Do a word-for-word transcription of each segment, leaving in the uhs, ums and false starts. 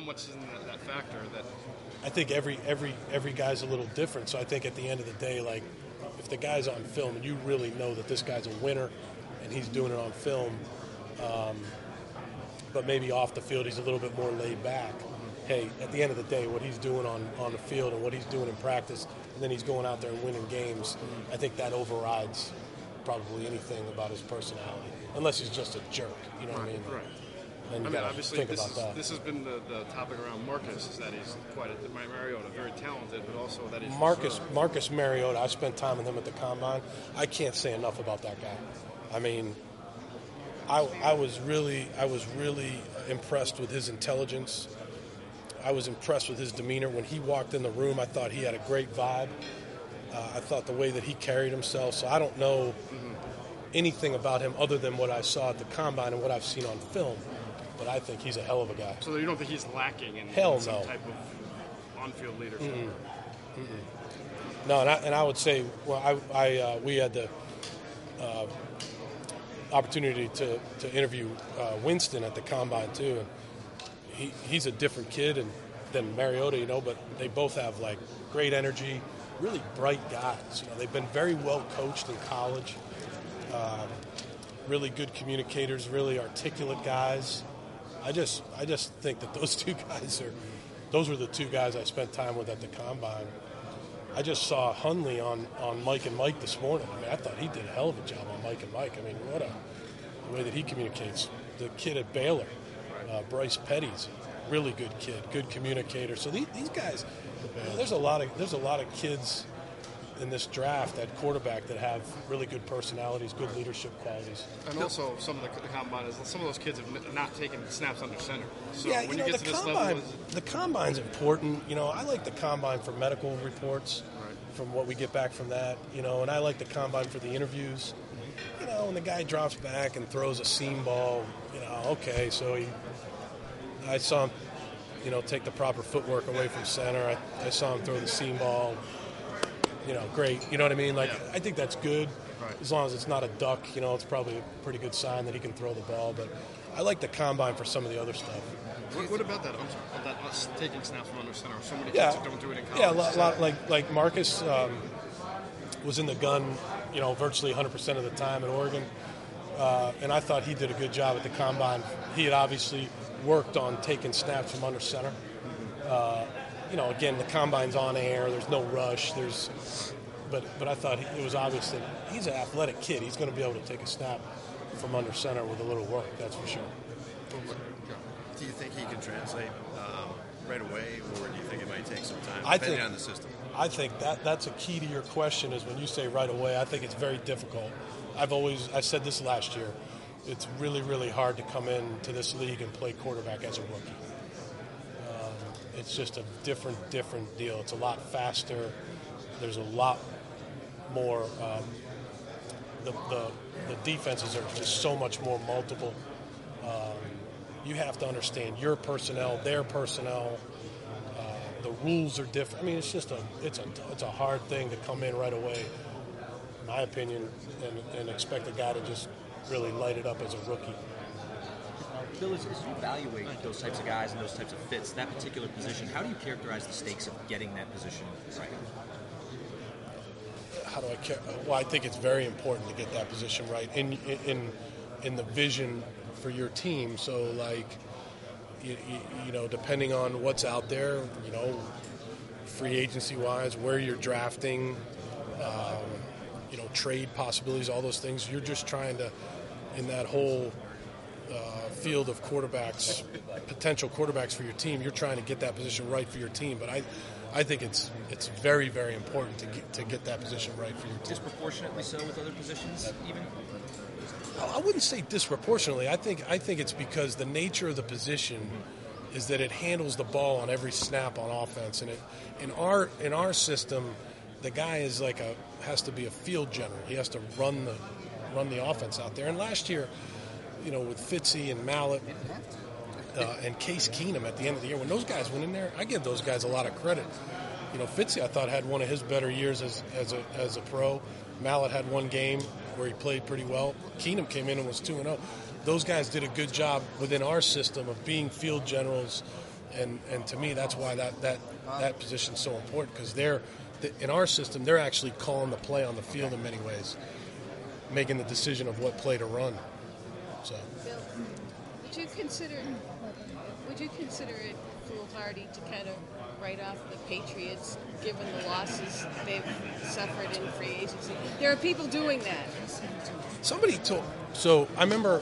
much is in that, that factor that? I think every every every guy's a little different. So I think at the end of the day, like if the guy's on film and you really know that this guy's a winner and he's doing it on film, um, but maybe off the field he's a little bit more laid back. Hey, at the end of the day, what he's doing on, on the field and what he's doing in practice, and then he's going out there and winning games, I think that overrides probably anything about his personality, unless he's just a jerk, you know what I mean? Right. And I you mean, gotta obviously, think this, about is, that. this has been the, the topic around Marcus, is that he's quite a, Mariota, very talented, but also that he's Marcus reserved. Marcus Mariota, I spent time with him at the Combine. I can't say enough about that guy. I mean, I, I was really I was really impressed with his intelligence. I was impressed with his demeanor. When he walked in the room, I thought he had a great vibe. Uh, I thought the way that he carried himself. So I don't know mm-hmm. anything about him other than what I saw at the Combine and what I've seen on film. But I think he's a hell of a guy. So you don't think he's lacking in, hell in some no. type of on-field leadership? Mm-mm. Mm-mm. No, and I, and I would say, well, I, I uh, we had the uh, opportunity to, to interview uh, Winston at the Combine too, and he, he's a different kid and than Mariota, you know, but they both have like great energy, really bright guys. You know, they've been very well coached in college, um, really good communicators, really articulate guys. I just I just think that those two guys are, those were the two guys I spent time with at the Combine. I just saw Hundley on, on Mike and Mike this morning. I mean, I thought he did a hell of a job on Mike and Mike. I mean, what a the way that he communicates. The kid at Baylor, uh, Bryce Petty's really good kid, good communicator. So these, these guys, you know, there's a lot of there's a lot of kids in this draft at quarterback that have really good personalities, good leadership qualities. And also some of the, the combine is some of those kids have not taken snaps under center. So yeah, when you you, know, get the to this combine, level, the combine's important. You know, I like the combine for medical reports, right. from what we get back from that. You know, and I like the combine for the interviews. You know, when the guy drops back and throws a seam ball, you know, okay, so he, I saw him, you know, take the proper footwork away from center. I, I saw him throw the seam ball. You know, great. You know what I mean? Like, yeah. I think that's good. Right. As long as it's not a duck, you know, it's probably a pretty good sign that he can throw the ball. But I like the combine for some of the other stuff. What, what about that? I'm sorry, about that us taking snaps from under center. So many Yeah. kids who don't do it in college. Yeah, a lot, lot, like like Marcus um, was in the gun, you know, virtually one hundred percent of the time at Oregon. Uh, and I thought he did a good job at the combine. He had obviously worked on taking snaps from under center. Uh, you know, again, the combine's on air. There's no rush. There's, but but I thought he, it was obvious that he's an athletic kid. He's going to be able to take a snap from under center with a little work. That's for sure. Do you think he can translate um, right away, or do you think it might take some time, I depending think, on the system? I think that that's a key to your question. Is when you say right away, I think it's very difficult. I've always I said this last year. It's really really hard to come into this league and play quarterback as a rookie. It's just a different, different deal. It's a lot faster. There's a lot more. Um, the, the the defenses are just so much more multiple. Um, you have to understand your personnel, their personnel. Uh, the rules are different. I mean, it's just a it's a it's a hard thing to come in right away, in my opinion, and, and expect a guy to just really light it up as a rookie. Bill, as, as you evaluate those types of guys and those types of fits, that particular position, how do you characterize the stakes of getting that position right? How do I care? Well, I think it's very important to get that position right in in in the vision for your team. So, like, you, you know, depending on what's out there, you know, free agency wise, where you're drafting, um, you know, trade possibilities, all those things. You're just trying to, in that whole Uh, field of quarterbacks, potential quarterbacks for your team, you're trying to get that position right for your team. But I, I think it's it's very very important to get to get that position right for your team. Disproportionately so with other positions, even. I wouldn't say disproportionately. I think I think it's because the nature of the position is that it handles the ball on every snap on offense, and it in our in our system, the guy is like a has to be a field general. He has to run the run the offense out there. And last year, you know, with Fitzy and Mallett uh, and Case Keenum at the end of the year, when those guys went in there, I give those guys a lot of credit. You know, Fitzy, I thought, had one of his better years as as a as a pro. Mallett had one game where he played pretty well. Keenum came in and was two and oh. Those guys did a good job within our system of being field generals And and to me, that's why that that that position is so important, because they're in our system, they're actually calling the play on the field in many ways, making the decision of what play to run. So, Bill, would you consider would you consider it foolhardy to kind of write off the Patriots given the losses they've suffered in free agency? There are people doing that. somebody told. So I remember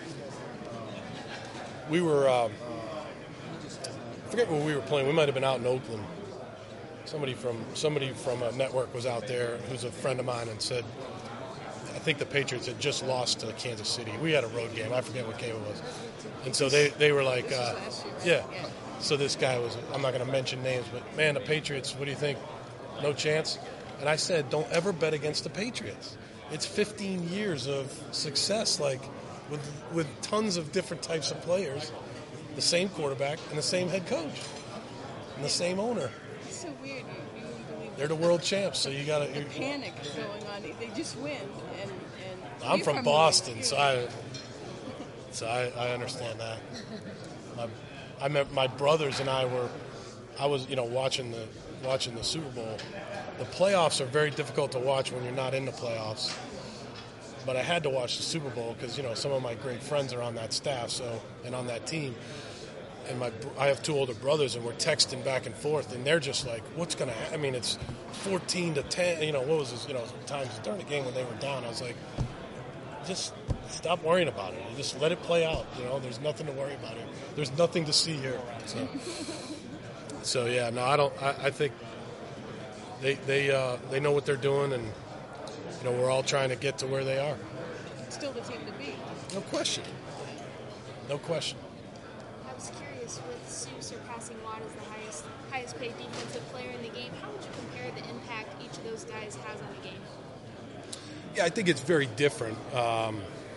we were. Um, I forget where we were playing. We might have been out in Oakland. Somebody from somebody from a network was out there who's a friend of mine and said, I think the Patriots had just lost to Kansas City. We had a road game. I forget what game it was. And so they, they were like, uh, yeah. So this guy was, I'm not going to mention names, but man, the Patriots, what do you think? No chance? And I said, don't ever bet against the Patriots. It's fifteen years of success, like with with tons of different types of players, the same quarterback and the same head coach and the same owner. It's so weird. You, you wouldn't believe They're the world champs, so you got to. the panic going on. They just win. And, and I'm you're from Boston, New so York. I so I, I understand that. My, I met my brothers and I were, I was you know watching the watching the Super Bowl. The playoffs are very difficult to watch when you're not in the playoffs. But I had to watch the Super Bowl because you know some of my great friends are on that staff, so and on that team. And my I have two older brothers, and we're texting back and forth, and they're just like, "What's gonna happen?" I mean, it's fourteen to ten. You know, what was this? You know, times during the game when they were down, I was like, "Just stop worrying about it. Just let it play out. You know, there's nothing to worry about here. There's nothing to see here." So, so yeah, no, I don't. I, I think they they uh, they know what they're doing, and you know, we're all trying to get to where they are. Still the team to beat. No question. No question. I was curious, with Sue surpassing Watt as the highest highest paid defensive player in the game, how would you compare the impact each of those guys has on the game? Yeah, I think it's very different. Um,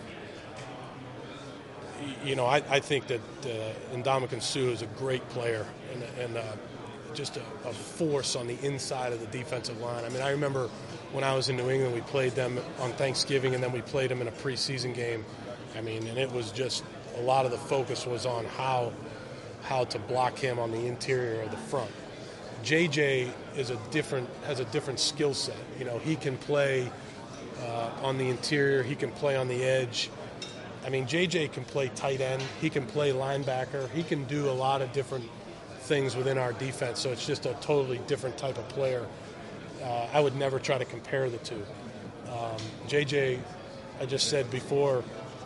y- you know, I, I think that uh, Ndamukong Suh is a great player and, and uh, just a, a force on the inside of the defensive line. I mean, I remember when I was in New England, we played them on Thanksgiving, and then we played them in a preseason game. I mean, and it was just a lot of the focus was on how how to block him on the interior or the front. J J is a different has a different skill set. You know, he can play uh, on the interior, he can play on the edge. I mean, J J can play tight end, he can play linebacker, he can do a lot of different things within our defense. So it's just a totally different type of player. Uh, I would never try to compare the two. Um, J J, I just said before,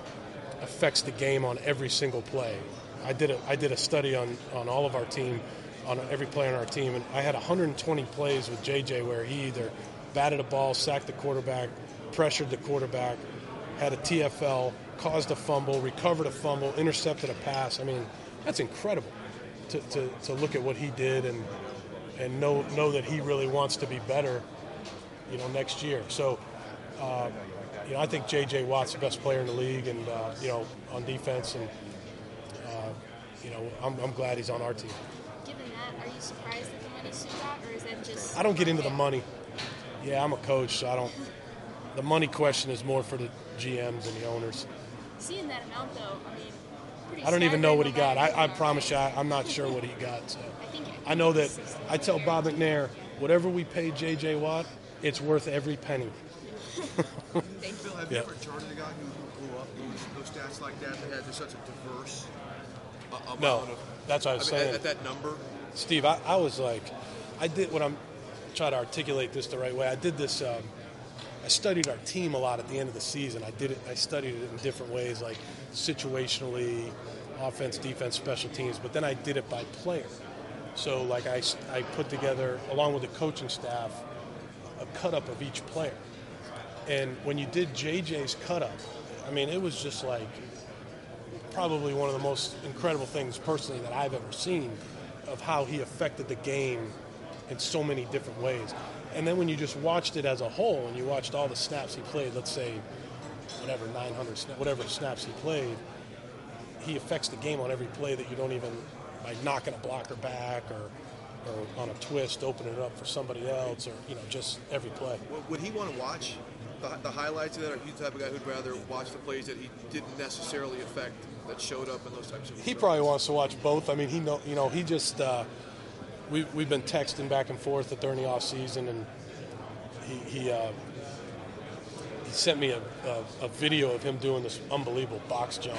affects the game on every single play. I did a I did a study on, on all of our team, on every player on our team, and I had one hundred twenty plays with J J where he either batted a ball, sacked the quarterback, pressured the quarterback, had a T F L, caused a fumble, recovered a fumble, intercepted a pass. I mean, that's incredible to, to, to look at what he did and and know know that he really wants to be better, you know, next year. So, uh, you know, I think J J Watt's the best player in the league, and uh, you know, on defense, and uh, you know, I'm, I'm glad he's on our team. Given that, are you surprised at the money Sue got, or is that just... I don't get into the money. Yeah, I'm a coach, so I don't. The money question is more for the G Ms and the owners. Seeing that amount, though, I mean, pretty I don't even know what he got. staggering I, I no matter promise you, what. I, I'm not sure what he got. So I think it- I know that sixty I tell Bob McNair, whatever we pay J J Watt, it's worth every penny. Bill, have Yeah. you ever charted a guy who, who blew up those, those stats like that, that had just such a diverse uh, amount No, of... that's what I was I mean, saying. at, at that number? Steve, I, I was like, I did what I'm trying to articulate this the right way. I did this. Um, I studied our team a lot at the end of the season. I did it. I studied it in different ways, like situationally, offense, defense, special teams. But then I did it by player. So, like I, I put together, along with the coaching staff, a cut up of each player. And when you did J J's cut up, I mean, it was just like probably one of the most incredible things personally that I've ever seen of how he affected the game in so many different ways. And then when you just watched it as a whole, and you watched all the snaps he played, let's say whatever nine hundred sna- whatever snaps he played, he affects the game on every play that you don't even, by knocking a blocker back or, or on a twist, opening it up for somebody else, or you know, just every play. Would- Would he want to watch the, the highlights of that, or are you the type of guy who'd rather watch the plays that he didn't necessarily affect that showed up in those types of? He probably wants to watch both. I mean, he know you know he just uh, we we've been texting back and forth during the off season, and he he, uh, he sent me a, a, a video of him doing this unbelievable box jump.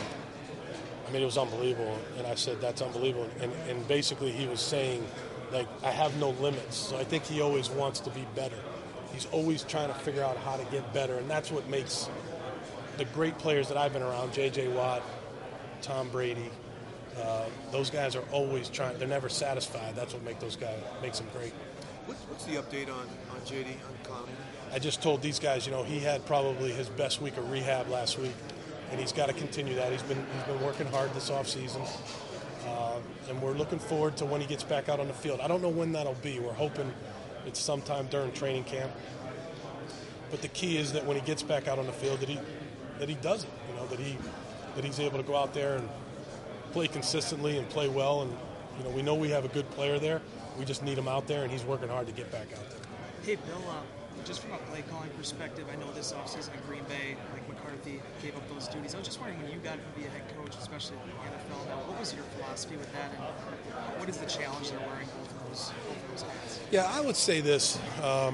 I mean, it was unbelievable, and I said that's unbelievable. And and basically he was saying, like, I have no limits. So I think he always wants to be better. He's always trying to figure out how to get better, and that's what makes the great players that I've been around, J J Watt, Tom Brady, uh, those guys are always trying. They're never satisfied. That's what make those guys makes them great. What's, what's the update on, on J D, on Clowney? I just told these guys, you know, he had probably his best week of rehab last week, and he's got to continue that. He's been he's been working hard this offseason, uh, and we're looking forward to when he gets back out on the field. I don't know when that'll be. We're hoping it's sometime during training camp. But the key is that when he gets back out on the field, that he that he does it. You know, that he that he's able to go out there and play consistently and play well. And you know, we know we have a good player there. We just need him out there, and he's working hard to get back out there. Hey, Bill, uh, just from a play calling perspective, I know this offseason in Green Bay, Mike McCarthy gave up those duties. I was just wondering, when you got to be a head coach, especially in the N F L now, what was your philosophy with that, and what is the challenge they're wearing both of those, both of those hats? Yeah, I would say this. Um,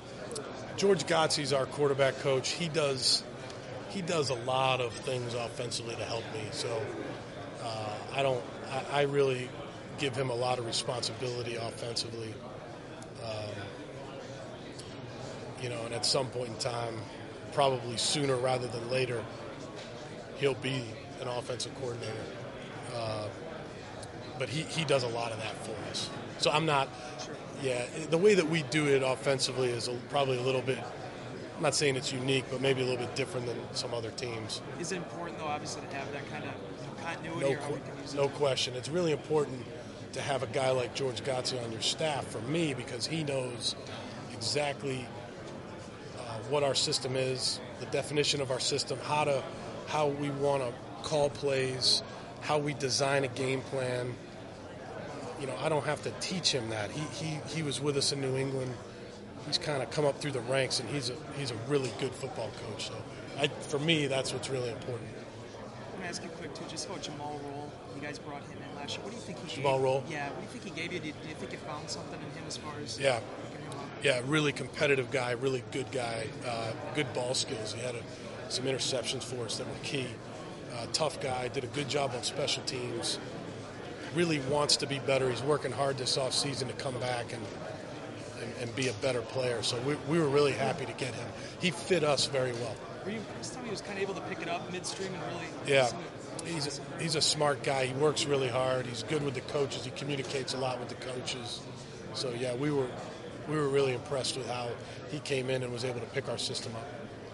George Gottsy's our quarterback coach. He does he does a lot of things offensively to help me. So uh, I don't. I, I really give him a lot of responsibility offensively. Um, you know, and at some point in time, probably sooner rather than later, he'll be an offensive coordinator. Uh, but he, he does a lot of that for us. So I'm not. Yeah, the way that we do it offensively is a, probably a little bit, I'm not saying it's unique, but maybe a little bit different than some other teams. Is it important, though, obviously, to have that kind of continuity? No, or how we can use no it? question. It's really important to have a guy like George Gotsy on your staff for me, because he knows exactly uh, what our system is, the definition of our system, how to, how we want to call plays, how we design a game plan. You know, I don't have to teach him that. He he he was with us in New England. He's kind of come up through the ranks, and he's a he's a really good football coach. So, I, for me, that's what's really important. Let me ask you quick, too, just about Jamal Roll. You guys brought him in last year. What do you think he Jamal gave? Roll? Yeah, what do you think he gave you? Do you, do you think you found something in him as far as Yeah. picking him up? Yeah, really competitive guy, really good guy, uh, good ball skills. He had a, some interceptions for us that were key. Uh, tough guy, did a good job on special teams. Really wants to be better. He's working hard this offseason to come back and, and and be a better player. So we we were really happy to get him. He fit us very well. Were you impressed how he was kind of able to pick it up midstream and really? Yeah, he's a, he's a smart guy. He works really hard. He's good with the coaches. He communicates a lot with the coaches. So yeah, we were we were really impressed with how he came in and was able to pick our system up.